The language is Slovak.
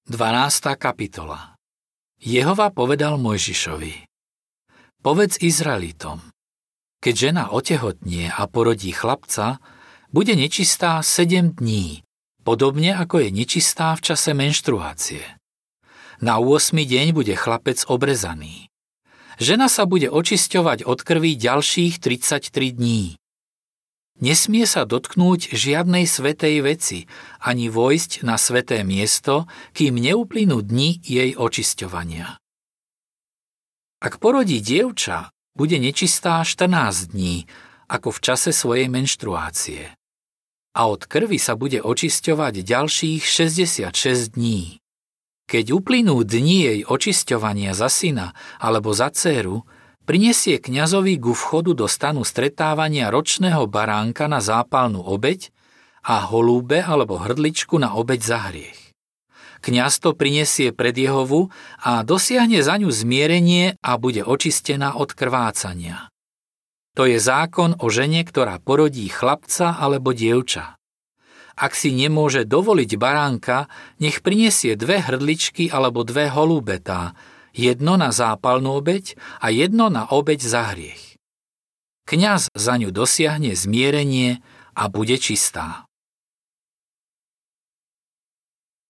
12. kapitola. Jehova povedal Mojžišovi: Povedz Izraelitom, keď žena otehotnie a porodí chlapca, bude nečistá 7 dní, podobne ako je nečistá v čase menštruácie. Na 8. deň bude chlapec obrezaný. Žena sa bude očisťovať od krvi ďalších 33 dní. Nesmie sa dotknúť žiadnej svätej veci, ani vojsť na sväté miesto, kým neuplynú dni jej očisťovania. Ak porodí dievča, bude nečistá 14 dní, ako v čase svojej menštruácie. A od krvi sa bude očisťovať ďalších 66 dní. Keď uplynú dni jej očisťovania za syna alebo za dcéru, prinesie kňazovi ku vchodu do stanu stretávania ročného baránka na zápalnú obeť a holúbe alebo hrdličku na obeť za hriech. Kňaz to prinesie pred Jehovu a dosiahne za ňu zmierenie a bude očistená od krvácania. To je zákon o žene, ktorá porodí chlapca alebo dievča. Ak si nemôže dovoliť baránka, nech prinesie 2 hrdličky alebo 2 holúbetá, jedno na zápalnú obeť a jedno na obeť za hriech. Kňaz za ňu dosiahne zmierenie a bude čistá.